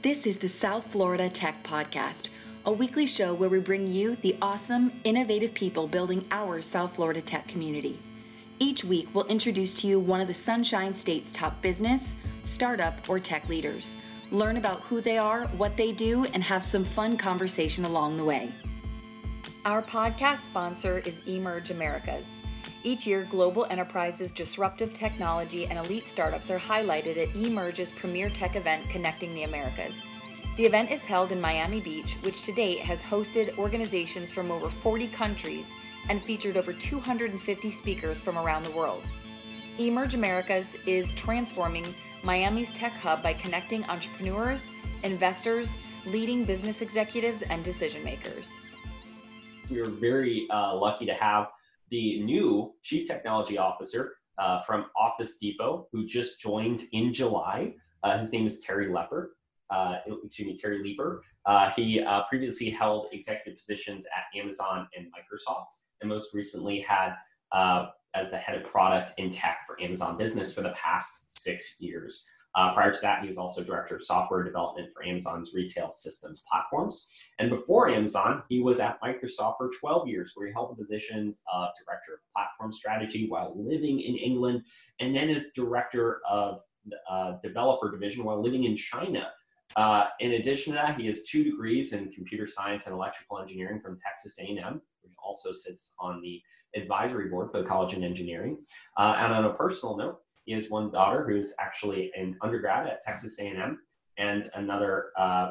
This is the South Florida Tech Podcast, a weekly show where we bring you the awesome, innovative people building our South Florida tech community. Each week, we'll introduce to you one of the Sunshine State's top business, startup, or tech leaders. Learn about who they are, what they do, and have some fun conversation along the way. Our podcast sponsor is eMerge Americas. Each year, global enterprises, disruptive technology, and elite startups are highlighted at eMerge's premier tech event connecting the Americas. The event is held in Miami Beach, which to date has hosted organizations from over 40 countries and featured over 250 speakers from around the world. eMerge Americas is transforming Miami's tech hub by connecting entrepreneurs, investors, leading business executives, and decision makers. We're very lucky to have the new Chief Technology Officer from Office Depot, who just joined in July. His name is Terry Leeper. Terry Leeper. He previously held executive positions at Amazon and Microsoft, and most recently had as the head of product in tech for Amazon Business for the past 6 years. Prior to that, he was also director of software development for Amazon's retail systems platforms. And before Amazon, he was at Microsoft for 12 years, where he held the positions of director of platform strategy while living in England, and then as director of the developer division while living in China. In addition to that, he has 2 degrees in computer science and electrical engineering from Texas A&M. He also sits on the advisory board for the College of Engineering. And on a personal note, he has 1 daughter who's actually an undergrad at Texas A&M, and another,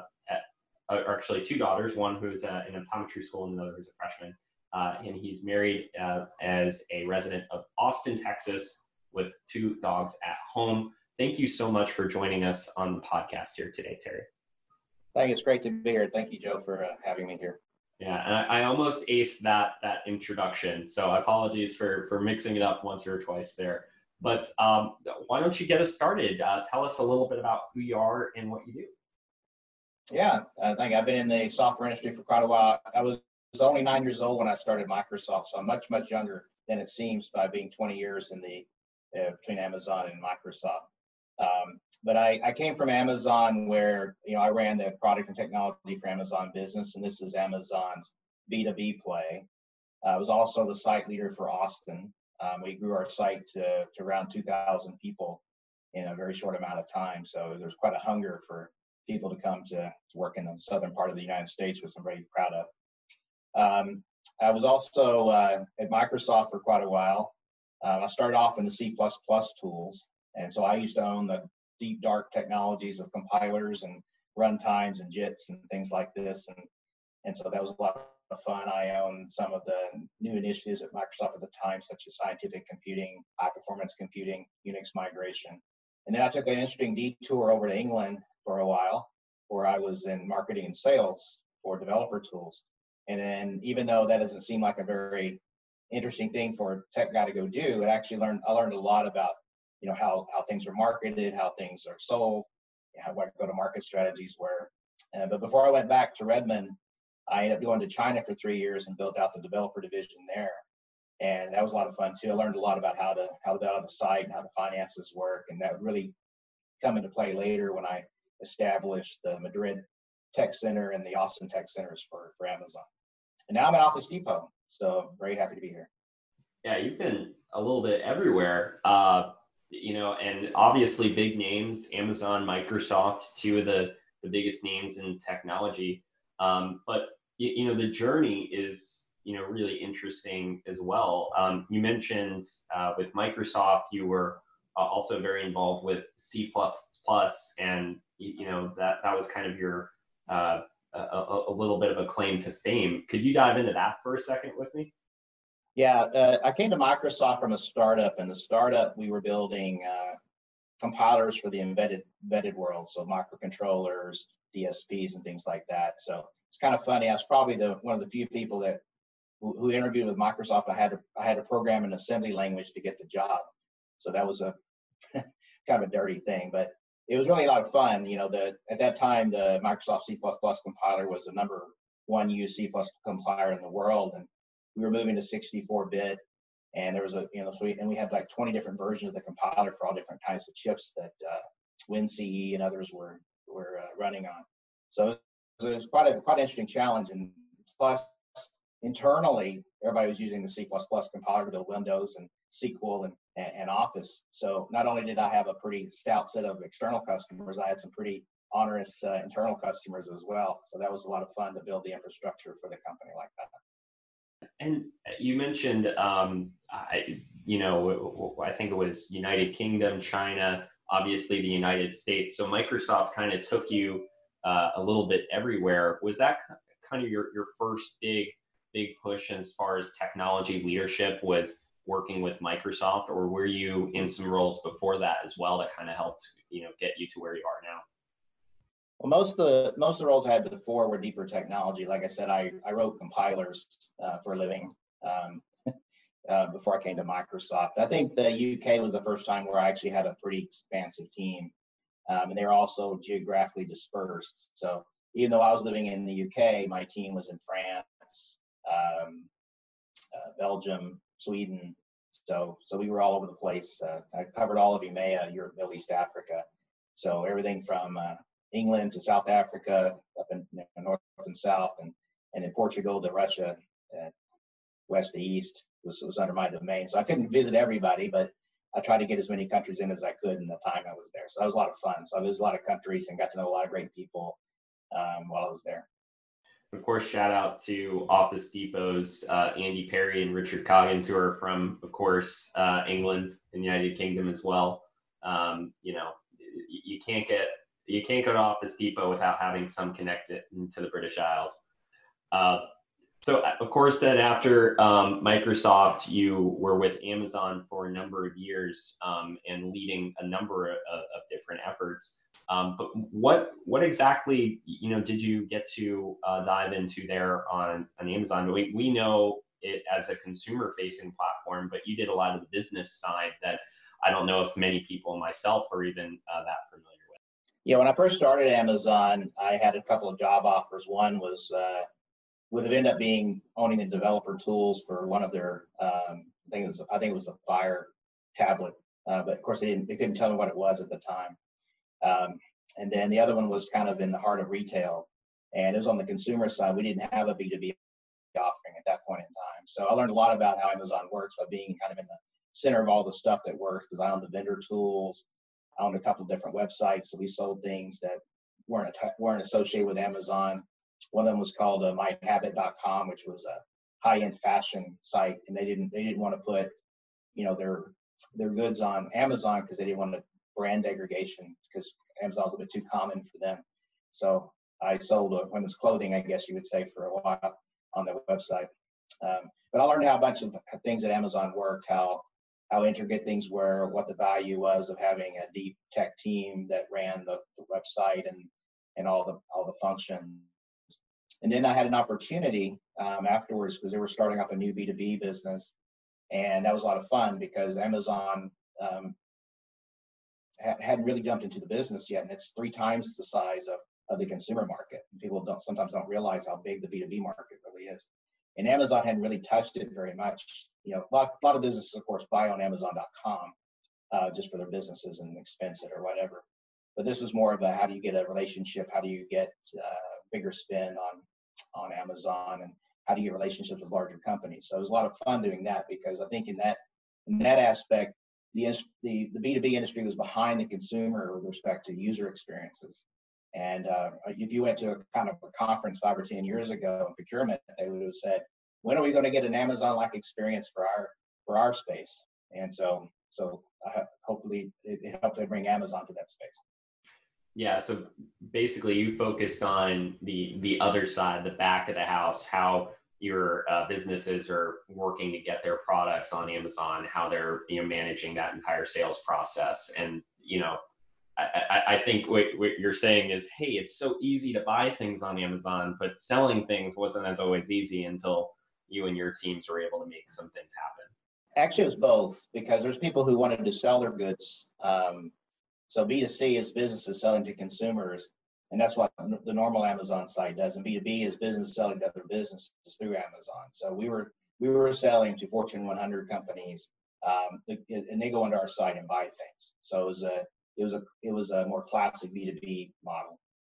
or actually 2 daughters, one who's in optometry school and another who's a freshman. And he's married as a resident of Austin, Texas, with 2 dogs at home. Thank you so much for joining us on the podcast here today, Terry. I think it's great to be here. Thank you, Joe, for having me here. Yeah, and I almost aced that introduction, so apologies for mixing it up once or twice there. But why don't you get us started? Tell us a little bit about who you are and what you do. Yeah, I think I've been in the software industry for quite a while. I was only 9 years old when I started Microsoft, so I'm much, much younger than it seems by being 20 years in the between Amazon and Microsoft. But I came from Amazon, where I ran the product and technology for Amazon Business, and this is Amazon's B2B play. I was also the site leader for Austin. We grew our site to around 2,000 people in a very short amount of time. So there's quite a hunger for people to come to work in the southern part of the United States, which I'm very proud of. I was also at Microsoft for quite a while. I started off in the C++ tools. And so I used to own the deep, dark technologies of compilers and runtimes and JITs and things like this. And so that was a lot of fun. I owned some of the new initiatives at Microsoft at the time, such as scientific computing, high performance computing, Unix migration. And then I took an interesting detour over to England for a while, where I was in marketing and sales for developer tools. And then even though that doesn't seem like a very interesting thing for a tech guy to go do, I learned a lot about how things are marketed, how things are sold, what go-to-market strategies were. But before I went back to Redmond, I ended up going to China for 3 years and built out the developer division there. And that was a lot of fun too. I learned a lot about how to build out the site and how the finances work. And that really come into play later when I established the Madrid Tech Center and the Austin Tech Centers for Amazon. And now I'm at Office Depot. So very happy to be here. Yeah, you've been a little bit everywhere. And obviously big names, Amazon, Microsoft, 2 of the biggest names in technology. But the journey is, really interesting as well. You mentioned with Microsoft, you were also very involved with C++, and, that was kind of your, a little bit of a claim to fame. Could you dive into that for a second with me? Yeah, I came to Microsoft from a startup. In the startup, we were building compilers for the embedded world, so microcontrollers, DSPs, and things like that. So it's kind of funny. I was probably one of the few people who interviewed with Microsoft. I had to program an assembly language to get the job, so that was a kind of a dirty thing, but it was really a lot of fun. At that time, the Microsoft C++ compiler was the #1 used C++ compiler in the world, and we were moving to 64-bit, and there was and we had like 20 different versions of the compiler for all different kinds of chips that WinCE and others were we're running on. So it was quite an interesting challenge. And plus, internally, everybody was using the C++ compiler to build Windows and SQL and Office. So not only did I have a pretty stout set of external customers, I had some pretty onerous internal customers as well. So that was a lot of fun to build the infrastructure for the company like that. And you mentioned, I think it was United Kingdom, China, obviously the United States. So Microsoft kind of took you a little bit everywhere. Was that kind of your first big push as far as technology leadership, was working with Microsoft, or were you in some roles before that as well that kind of helped, get you to where you are now? Well, most of the roles I had before were deeper technology. Like I said, I wrote compilers for a living before I came to Microsoft. I think the UK was the first time where I actually had a pretty expansive team, and they were also geographically dispersed. So even though I was living in the UK, my team was in France, Belgium, Sweden. So we were all over the place. I covered all of EMEA, Europe, Middle East, Africa. So everything from England to South Africa, up in north and south, and in Portugal to Russia, west to east was under my domain. So I couldn't visit everybody, but I tried to get as many countries in as I could in the time I was there. So that was a lot of fun. So I visited a lot of countries and got to know a lot of great people while I was there. Of course, shout out to Office Depot's Andy Perry and Richard Coggins, who are from, of course, England and United Kingdom as well. You can't go to Office Depot without having some connection to the British Isles. So, of course, then after Microsoft, you were with Amazon for a number of years and leading a number of different efforts. But what exactly, did you get to dive into there on Amazon? We know it as a consumer-facing platform, but you did a lot of the business side that I don't know if many people, myself, are even that familiar with. Yeah, when I first started at Amazon, I had a couple of job offers. One was would have ended up being owning the developer tools for one of their, I think it was the Fire tablet, but of course they couldn't tell me what it was at the time. And then the other one was kind of in the heart of retail, and it was on the consumer side. We didn't have a B2B offering at that point in time. So I learned a lot about how Amazon works by being kind of in the center of all the stuff that works, because I owned the vendor tools. I owned a couple of different websites, so we sold things that weren't associated with Amazon. One of them was called myhabit.com, which was a high-end fashion site, and they didn't want to put, their goods on Amazon because they didn't want to brand degradation, because Amazon was a bit too common for them. So I sold women's clothing, I guess you would say, for a while on their website. But I learned how a bunch of things at Amazon worked, how intricate things were, what the value was of having a deep tech team that ran the website and all the functions. And then I had an opportunity afterwards, because they were starting up a new B2B business, and that was a lot of fun because Amazon hadn't really jumped into the business yet, and it's 3 times the size of the consumer market. People sometimes don't realize how big the B2B market really is. And Amazon hadn't really touched it very much. A lot of businesses, of course, buy on Amazon.com just for their businesses and expense it or whatever. But this was more of a, how do you get a relationship? How do you get bigger spend on Amazon, and how do you get relationships with larger companies? So it was a lot of fun doing that, because I think in that aspect, the B2B industry was behind the consumer with respect to user experiences. And if you went to a kind of a conference 5 or 10 years ago in procurement, they would have said, when are we going to get an Amazon-like experience for our space? And so hopefully it helped to bring Amazon to that space. Yeah, so basically you focused on the other side, the back of the house, how your businesses are working to get their products on Amazon, how they're managing that entire sales process. And I think what you're saying is, hey, it's so easy to buy things on Amazon, but selling things wasn't as always easy until you and your teams were able to make some things happen. Actually, it was both, because there's people who wanted to sell their goods. So B2C is businesses selling to consumers, and that's what the normal Amazon site does. And B2B is business selling to other businesses through Amazon. So we were selling to Fortune 100 companies, and they go onto our site and buy things. So it was a more classic B2B model.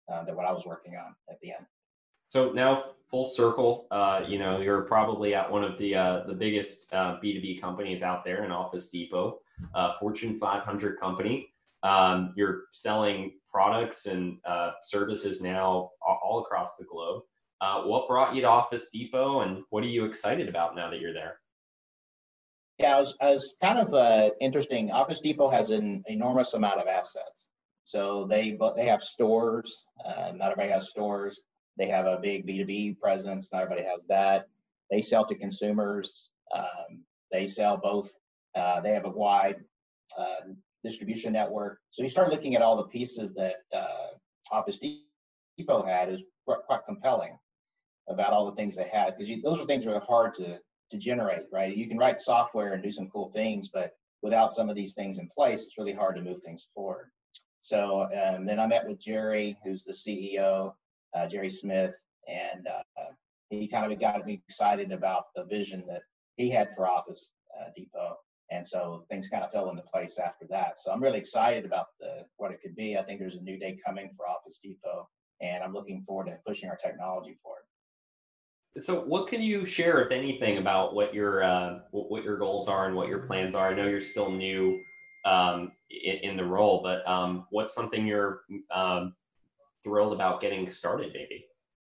than what I was working on at the end. So now full circle, you're probably at one of the biggest B2B companies out there in Office Depot, Fortune 500 company. You're selling products and services now all across the globe. What brought you to Office Depot, and what are you excited about now that you're there? Yeah, I was kind of interesting. Office Depot has an enormous amount of assets. So they have stores. Not everybody has stores. They have a big B2B presence. Not everybody has that. They sell to consumers. They sell both. They have a wide distribution network. So you start looking at all the pieces that Office Depot had is quite compelling about all the things they had, because those are things that are hard to generate, right? You can write software and do some cool things, but without some of these things in place, it's really hard to move things forward. So then I met with Jerry, who's the CEO, Jerry Smith, and he kind of got me excited about the vision that he had for Office Depot. And so things kind of fell into place after that. So I'm really excited about what it could be. I think there's a new day coming for Office Depot, and I'm looking forward to pushing our technology forward. So what can you share, if anything, about what your goals are and what your plans are? I know you're still new in the role, but what's something you're thrilled about getting started, maybe?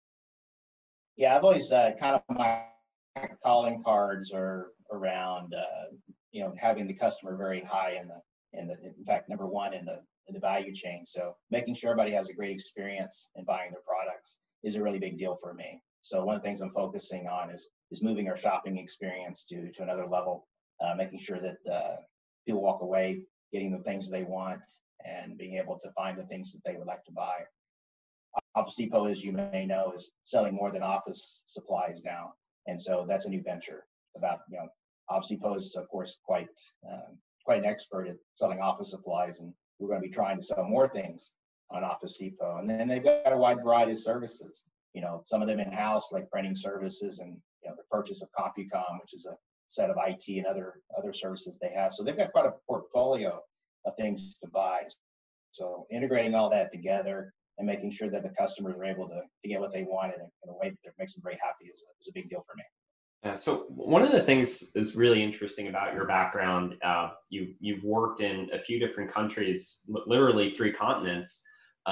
Yeah, I've always kind of my calling cards are around having the customer very high in fact number one in the value chain. So making sure everybody has a great experience in buying their products is a really big deal for me. So one of the things I'm focusing on is moving our shopping experience to another level, making sure that people walk away getting the things they want and being able to find the things that they would like to buy. Office Depot, as you may know, is selling more than office supplies now, and so that's a new venture. Office Depot is of course quite an expert at selling office supplies, and we're going to be trying to sell more things on Office Depot. And then they've got a wide variety of services. Some of them in-house, like printing services, and the purchase of CompuCom, which is a set of IT and other services they have. So they've got quite a portfolio of things to buy. So integrating all that together and making sure that the customers are able to get what they want in a way that makes them very happy is a big deal for me. Yeah, so one of the things that's really interesting about your background, you've worked in a few different countries, literally 3 continents,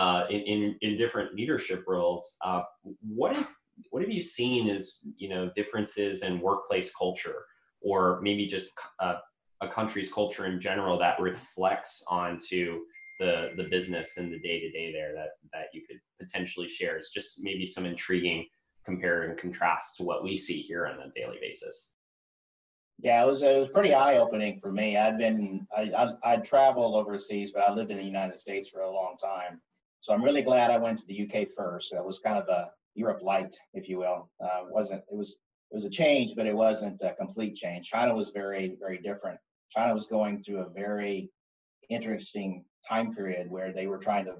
in different leadership roles. What have you seen as differences in workplace culture, or maybe just a country's culture in general that reflects onto the business and the day-to-day there that you could potentially share? It's just maybe some intriguing compare and contrast to what we see here on a daily basis. Yeah, it was pretty eye-opening for me. I'd traveled overseas, but I lived in the United States for a long time. So I'm really glad I went to the UK first. That was kind of a Europe light, if you will. It was a change, but it wasn't a complete change. China was very, very different. China was going through a very interesting time period where they were trying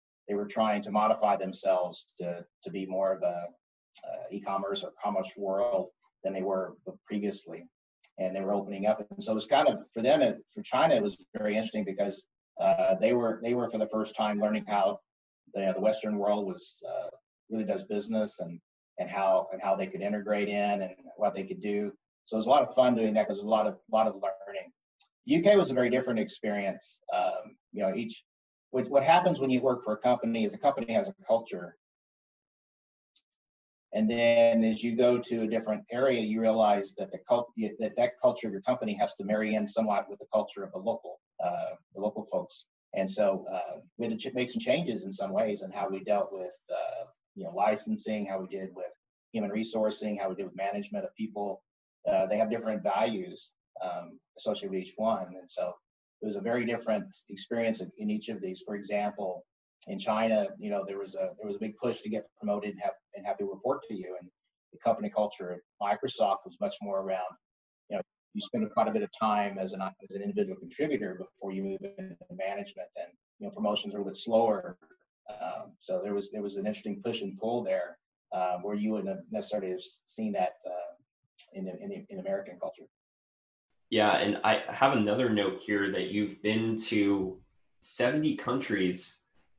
to modify themselves to be more of a e-commerce or commerce world than they were previously, and they were opening up. And so it was kind of for them, for China, it was very interesting because they were for the first time learning how the Western world really does business, and how they could integrate in and what they could do. So it was a lot of fun doing that because there was a lot of learning. UK was a very different experience. What happens when you work for a company is a company has a culture. And then as you go to a different area, you realize that that culture of your company has to marry in somewhat with the culture of the local folks. And so we had to make some changes in some ways in how we dealt with licensing, how we did with human resourcing, how we did with management of people. They have different values associated with each one. And so it was a very different experience in each of these. For example, in China, there was a big push to get promoted and have people report to you. And the company culture at Microsoft was much more around, you spend quite a bit of time as an individual contributor before you move into management, and promotions are a little bit slower. So there was an interesting push and pull there, where you wouldn't have necessarily have seen that in American culture. Yeah, and I have another note here that you've been to 70 countries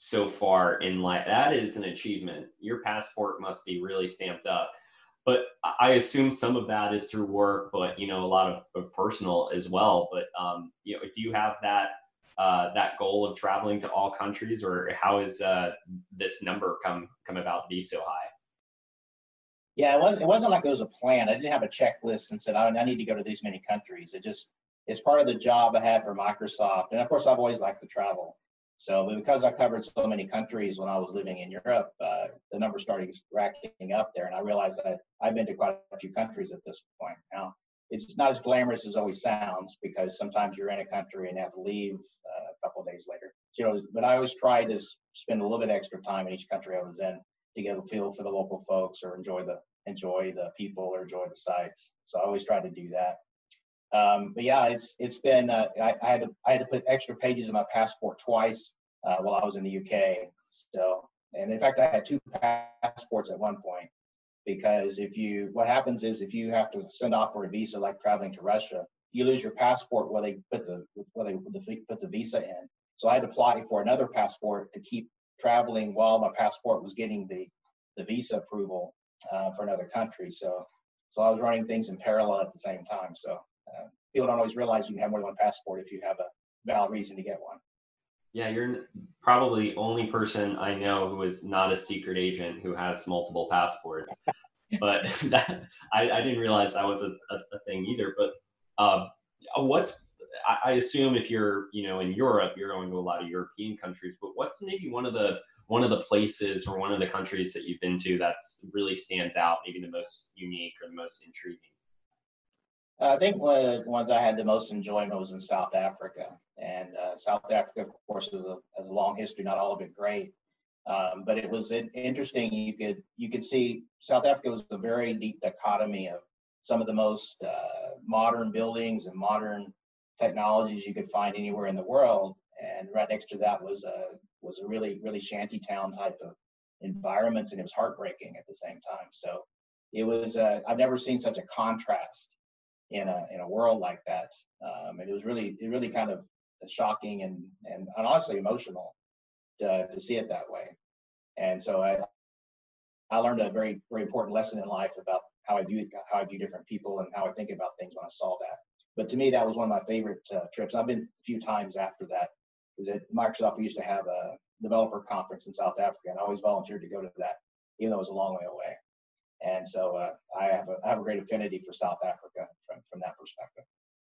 so far in life. That is an achievement. Your passport must be really stamped up. But I assume some of that is through work, but a lot of personal as well. But do you have that goal of traveling to all countries, or how is this number come about to be so high? Yeah, it wasn't like it was a plan. I didn't have a checklist and said, I need to go to these many countries. It's part of the job I had for Microsoft. And of course, I've always liked to travel. So because I covered so many countries when I was living in Europe, the number started racking up there. And I realized that I've been to quite a few countries at this point. Now, it's not as glamorous as it always sounds, because sometimes you're in a country and have to leave a couple of days later. But I always tried to spend a little bit extra time in each country I was in to get a feel for the local folks, or enjoy the people, or enjoy the sights. So I always try to do that. But yeah, it's been I had to put extra pages in my passport twice while I was in the UK. So, and in fact, I had two passports at one point, because what happens is, if you have to send off for a visa, like traveling to Russia, you lose your passport where they put the visa in. So I had to apply for another passport to keep traveling while my passport was getting the visa approval for another country. So I was running things in parallel at the same time. So people don't always realize you can have more than one passport if you have a valid reason to get one. Yeah, you're probably the only person I know who is not a secret agent who has multiple passports. But I didn't realize that was a thing either. But I assume if you're in Europe, you're going to a lot of European countries. But what's maybe one of the places or one of the countries that you've been to that's really stands out, maybe the most unique or the most intriguing? I think one of the ones I had the most enjoyment was in South Africa. And South Africa, of course, has a long history, not all of it great. But it was interesting. You could see South Africa was a very deep dichotomy of some of the most modern buildings and modern technologies you could find anywhere in the world. And right next to that was a really, really shanty town type of environments, and it was heartbreaking at the same time. So it was I've never seen such a contrast in a world like that. And it really kind of shocking and honestly emotional to see it that way. And so I learned a very, very important lesson in life about how I view different people and how I think about things when I saw that. But to me, that was one of my favorite trips. I've been a few times after that, because at Microsoft, we used to have a developer conference in South Africa, and I always volunteered to go to that, even though it was a long way away. And so I have a great affinity for South Africa from that perspective.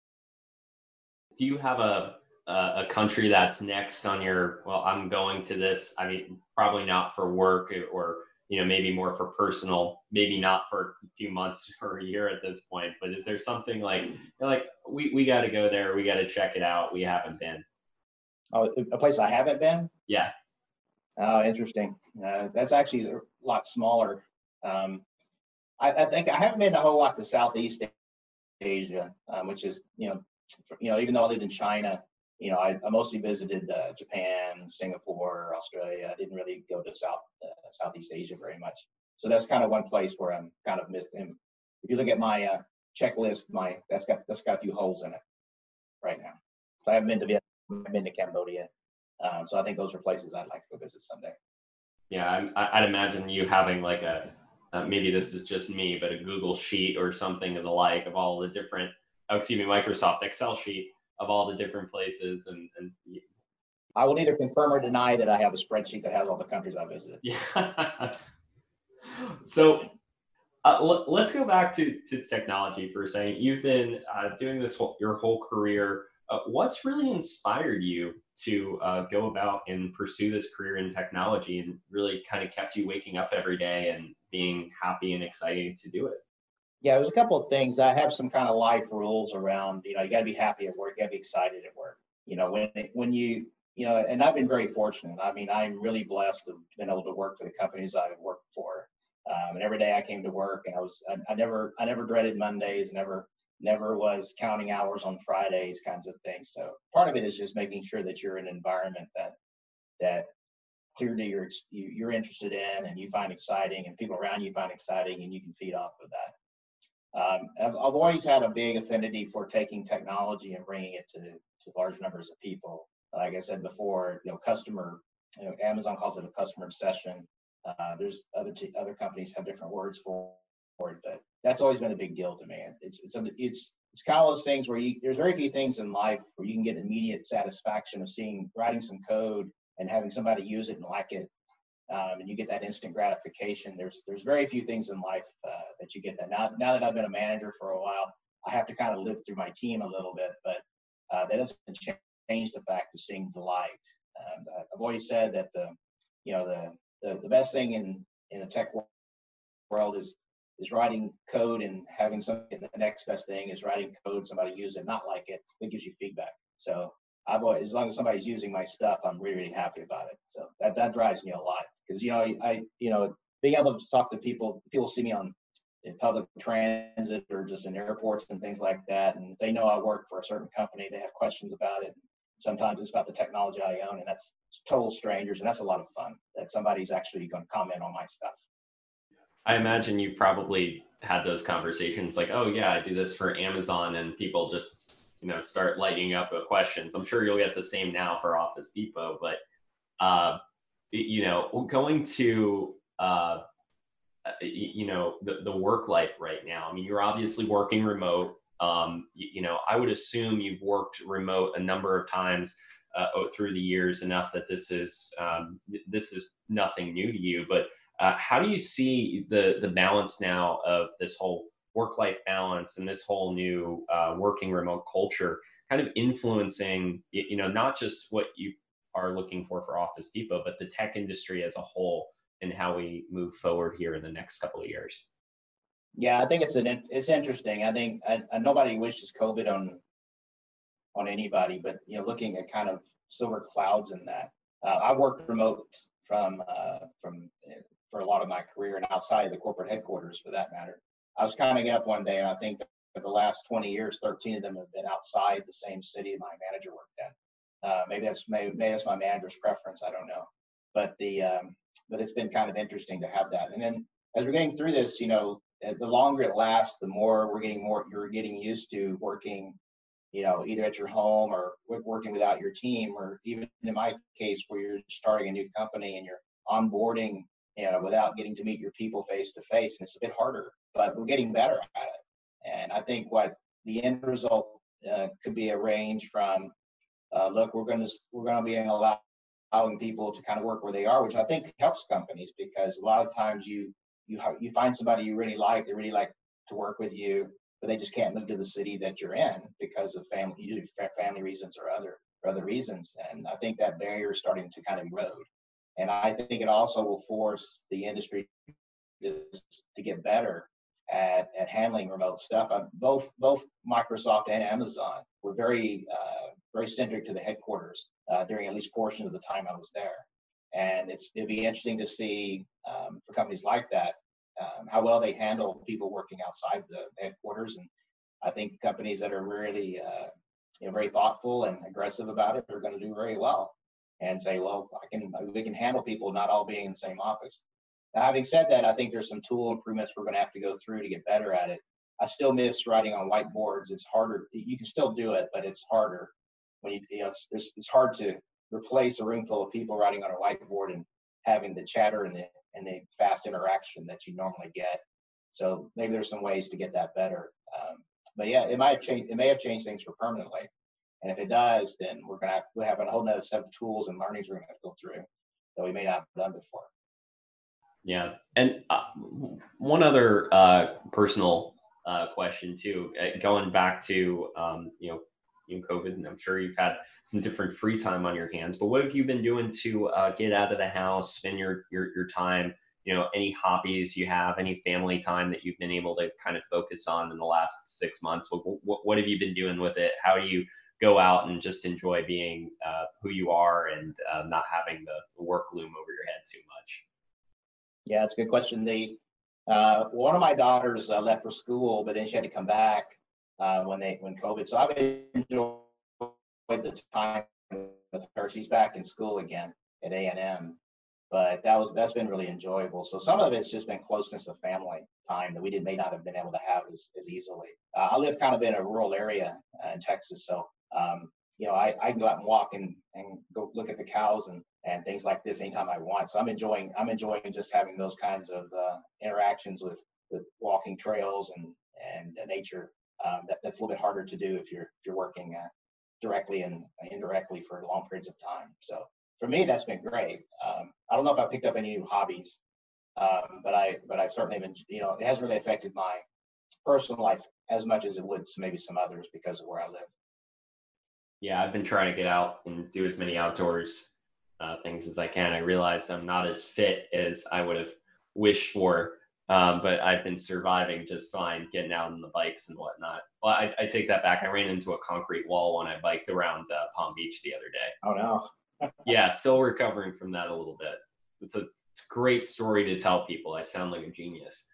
Do you have a country that's next on your, well, I'm going to this, I mean, probably not for work, or maybe more for personal, maybe not for a few months or a year at this point, but is there something like we got to go there, we got to check it out, we haven't been? Oh, a place I haven't been? Yeah. Oh, interesting. That's actually a lot smaller. I think I haven't been a whole lot to Southeast Asia, which is, even though I lived in China, I mostly visited Japan, Singapore, Australia. I didn't really go to Southeast Asia very much. So that's kind of one place where I'm kind of missing. If you look at my checklist, that's got a few holes in it right now. So I haven't been to Vietnam, I've been to Cambodia. So I think those are places I'd like to go visit someday. Yeah, I'd imagine you having like maybe this is just me, but a Google sheet or something of the like of all the different, Microsoft Excel sheet of all the different places. And I will neither confirm or deny that I have a spreadsheet that has all the countries I visited. Yeah. So let's go back to technology for a second. You've been doing this your whole career. What's really inspired you to go about and pursue this career in technology, and really kind of kept you waking up every day and being happy and excited to do it? Yeah, there's a couple of things. I have some kind of life rules around, you got to be happy at work, you got to be excited at work. When you, and I've been very fortunate. I mean, I'm really blessed to have been able to work for the companies I've worked for. And every day I came to work, and I never dreaded Mondays, never was counting hours on Fridays, kinds of things. So part of it is just making sure that you're in an environment that clearly you're interested in, and you find exciting, and people around you find exciting, and you can feed off of that. I've always had a big affinity for taking technology and bringing it to large numbers of people. Like I said before, customer Amazon calls it a customer obsession. There's other companies have different words for it, but that's always been a big deal to me. It's kind of those things where there's very few things in life where you can get immediate satisfaction of writing some code and having somebody use it and like it, and you get that instant gratification. There's very few things in life that you get that. Now that I've been a manager for a while, I have to kind of live through my team a little bit, but that doesn't change the fact of seeing delight. I've always said that the best thing in a tech world is writing code and having something. The next best thing is writing code, somebody use it, not like it. It gives you feedback. So as long as somebody's using my stuff, I'm really, really happy about it. So that drives me a lot because being able to talk to people see me in public transit or just in airports and things like that, and they know I work for a certain company. They have questions about it. Sometimes it's about the technology I own, and that's total strangers, and that's a lot of fun that somebody's actually going to comment on my stuff. I imagine you've probably had those conversations like, oh yeah, I do this for Amazon, and people just start lighting up with questions. I'm sure you'll get the same now for Office Depot, but going to the work life right now. I mean, you're obviously working remote. I would assume you've worked remote a number of times through the years, enough that this is nothing new to you. But how do you see the balance now of this whole work-life balance and this whole new working remote culture kind of influencing, not just what you are looking for Office Depot, but the tech industry as a whole and how we move forward here in the next couple of years? Yeah, I think it's interesting. I think nobody wishes COVID on anybody, but looking at kind of silver clouds in that. I've worked remote from for a lot of my career and outside of the corporate headquarters, for that matter. I was kind of getting up one day, and I think for the last 20 years, 13 of them have been outside the same city my manager worked at. Maybe that's my manager's preference. I don't know, but but it's been kind of interesting to have that. And then as we're getting through this, the longer it lasts, the more you're getting used to working, either at your home or working without your team, or even in my case where you're starting a new company and you're onboarding, without getting to meet your people face to face, and it's a bit harder, but we're getting better at it. And I think what the end result could be a range from, look, we're going to be allowing people to kind of work where they are, which I think helps companies, because a lot of times you find somebody you really like, they really like to work with you, but they just can't move to the city that you're in because of family reasons or other reasons. And I think that barrier is starting to kind of erode. And I think it also will force the industry to get better at handling remote stuff. Both Microsoft and Amazon were very centric to the headquarters during at least portion of the time I was there. And it'd be interesting to see for companies like that how well they handle people working outside the headquarters. And I think companies that are really very thoughtful and aggressive about it are going to do very well and say, well, we can handle people not all being in the same office. Now, having said that, I think there's some tool improvements we're going to have to go through to get better at it. I still miss writing on whiteboards. It's harder. You can still do it, but it's harder when it's hard to replace a room full of people writing on a whiteboard and having the chatter and the fast interaction that you normally get. So maybe there's some ways to get that better. But yeah, it may have changed things for permanently. And if it does, then we'll have a whole nother set of tools and learnings we're going to go through that we may not have done before. Yeah. And one other personal question too, going back to, COVID, and I'm sure you've had some different free time on your hands, but what have you been doing to get out of the house, spend your time, any hobbies you have, any family time that you've been able to kind of focus on in the last 6 months? What have you been doing with it? How do you go out and just enjoy being who you are and not having the work loom over your head too much? Yeah, that's a good question. One of my daughters left for school, but then she had to come back when COVID. So I've enjoyed the time with her. She's back in school again at A&M, but that's been really enjoyable. So some of it's just been closeness of family time that we may not have been able to have as easily. I live kind of in a rural area in Texas, so I can go out and walk and go look at the cows and and things like this anytime I want. So I'm enjoying just having those kinds of interactions with walking trails and nature. That's a little bit harder to do if you're working directly and indirectly for long periods of time. So for me, that's been great. I don't know if I picked up any new hobbies, but I've certainly been, it hasn't really affected my personal life as much as it would maybe some others because of where I live. Yeah, I've been trying to get out and do as many outdoors things as I can. I realize I'm not as fit as I would have wished for, but I've been surviving just fine, getting out on the bikes and whatnot. Well, I take that back. I ran into a concrete wall when I biked around Palm Beach the other day. Oh, no. Yeah, still recovering from that a little bit. It's a great story to tell people. I sound like a genius.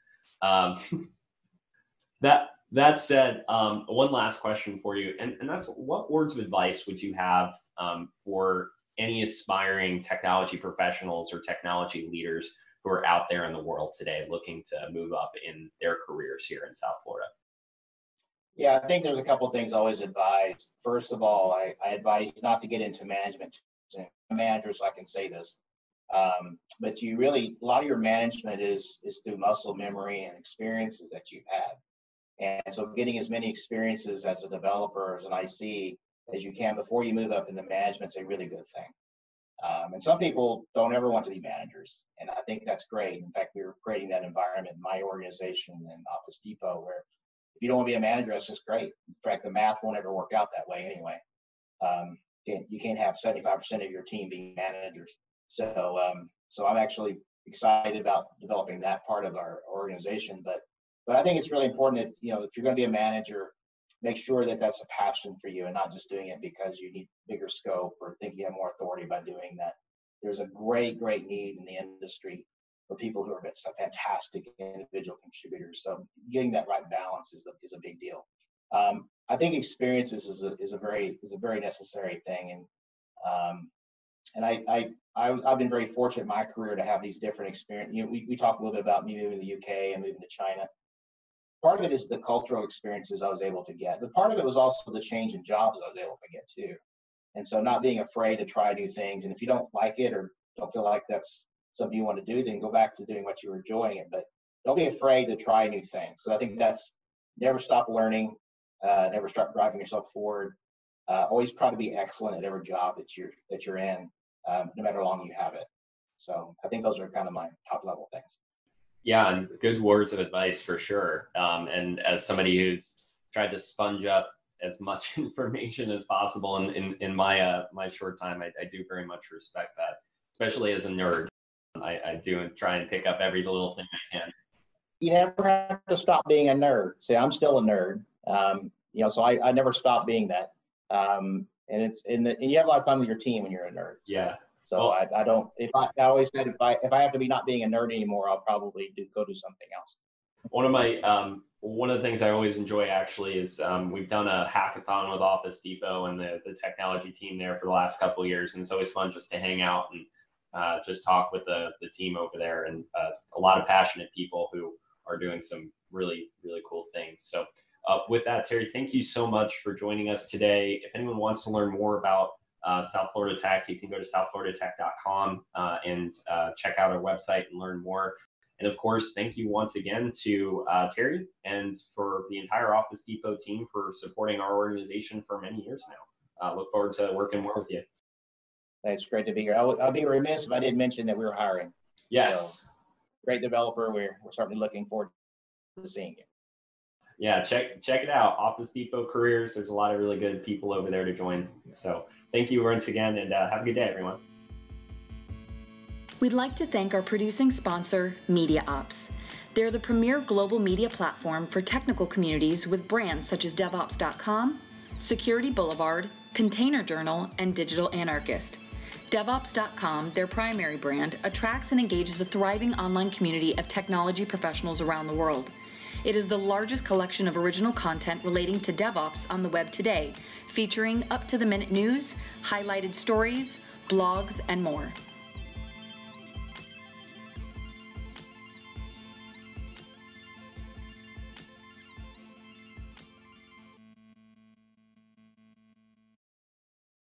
That said, one last question for you, and that's, what words of advice would you have for any aspiring technology professionals or technology leaders who are out there in the world today looking to move up in their careers here in South Florida? Yeah, I think there's a couple of things I always advise. First of all, I advise not to get into management. Managers, I can say this, but a lot of your management is through muscle memory and experiences that you've had. And so getting as many experiences as a developer, as an IC, as you can before you move up into management is a really good thing. And some people don't ever want to be managers, and I think that's great. In fact, we were creating that environment in my organization in Office Depot, where if you don't want to be a manager, that's just great. In fact, the math won't ever work out that way anyway. You can't have 75% of your team being managers. So I'm actually excited about developing that part of our organization. But I think it's really important that, if you're going to be a manager, make sure that that's a passion for you and not just doing it because you need bigger scope or think you have more authority by doing that. There's a great need in the industry for people who are fantastic individual contributors. So getting that right balance is a big deal. I think experiences is a very necessary thing, and I've been very fortunate in my career to have these different experiences. We talked a little bit about me moving to the UK and moving to China. Part of it is the cultural experiences I was able to get, but part of it was also the change in jobs I was able to get too. And so not being afraid to try new things. And if you don't like it or don't feel like that's something you want to do, then go back to doing what you were enjoying it. But don't be afraid to try new things. So I think that's never stop learning, never stop driving yourself forward. Always try to be excellent at every job that you're in, no matter how long you have it. So I think those are kind of my top level things. Yeah, and good words of advice for sure. And as somebody who's tried to sponge up as much information as possible in my short time, I do very much respect that, especially as a nerd. I do try and pick up every little thing I can. You never have to stop being a nerd. See, I'm still a nerd. So I never stop being that. And you have a lot of fun with your team when you're a nerd. So. Yeah. So well, I don't. I always said if I have to be not being a nerd anymore, I'll probably go do something else. One of the things I always enjoy actually is we've done a hackathon with Office Depot and the technology team there for the last couple of years, and it's always fun just to hang out and just talk with the team over there, and a lot of passionate people who are doing some really cool things. So with that, Terry, thank you so much for joining us today. If anyone wants to learn more about South Florida Tech, you can go to southfloridatech.com and check out our website and learn more. And of course, thank you once again to Terry and for the entire Office Depot team for supporting our organization for many years now. Look forward to working more with you. It's great to be here. I'll be remiss if I didn't mention that we were hiring. Yes. So, great developer. We're certainly looking forward to seeing you. Yeah, check it out. Office Depot Careers. There's a lot of really good people over there to join. So thank you once again, and have a good day, everyone. We'd like to thank our producing sponsor, MediaOps. They're the premier global media platform for technical communities with brands such as DevOps.com, Security Boulevard, Container Journal, and Digital Anarchist. DevOps.com, their primary brand, attracts and engages a thriving online community of technology professionals around the world. It is the largest collection of original content relating to DevOps on the web today, featuring up-to-the-minute news, highlighted stories, blogs, and more.